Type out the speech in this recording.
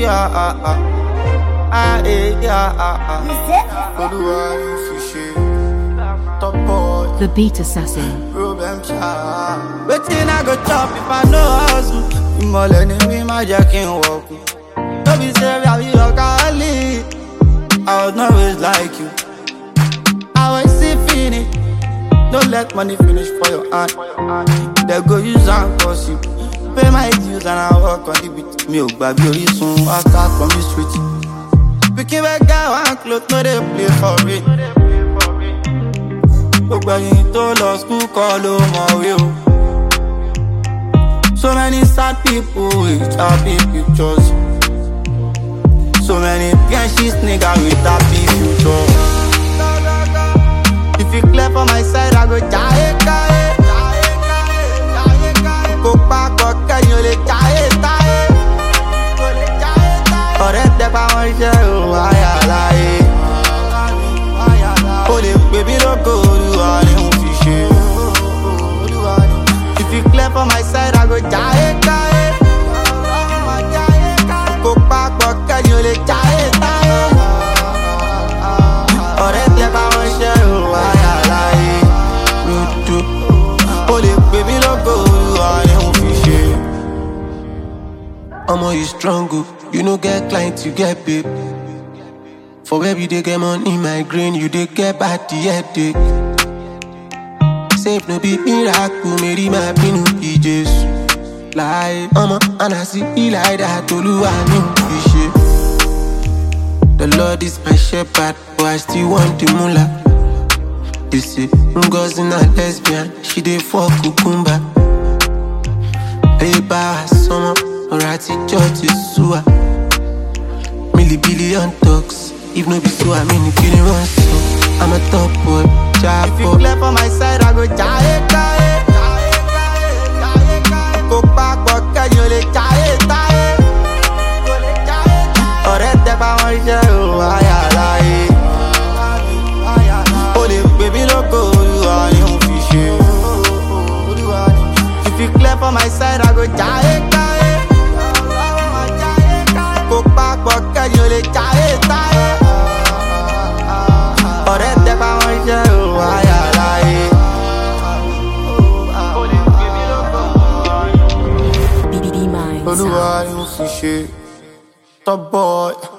The Beat Assassin. Waiting I go chop if I know hustle. You more enemy, my jacking walk. Don't be serious, I be your colleague. I was not always like you. I was see finish. Don't let money finish for your hand. They go use and cost you. Pay my dues and I work on the beat. Me baby, you soon I start from the street. Picking back guy one clothes, no they play for it. To law school, call my will. So many sad people with happy pictures. So many PNCs nigga with happy future. If you clear for my side, I go jaye kaye. Go back, go can you le jaye taye. Correct the power, oh ayalaye. Oh the baby don't go do all. If you clear for my side, I go jaye kaye. Go back, go can you le jaye taye. Correct the power, oh ayalaye. Oh the baby don't go do all. Omo, you strong, you no get client, you get babe. For baby, they get money, migraine, you they get bad the headache. Safe no be miracle, maybe my pinu be Jesus. Lie, Omo, and I see me like that, Olu I knew the Lord is my shepherd, but I still want the moolah. They say, Ngozi na lesbian, she dey for cucumber. Hey, ba, summer. Alright, church is sewer. Billion talks. If no be so, I mean, if you didn't want so, I'm a top boy. If you clear for my side, I go jaye kaye. Go back, go can you le jaye taye. Correct the power, oh ayalaye. Oh the baby don't go do all you fishy. If you clear for my side, I go jaye kaye. Go back, go can you le jaye taye. Correct the power, oh ayalaye. Be my Top boy.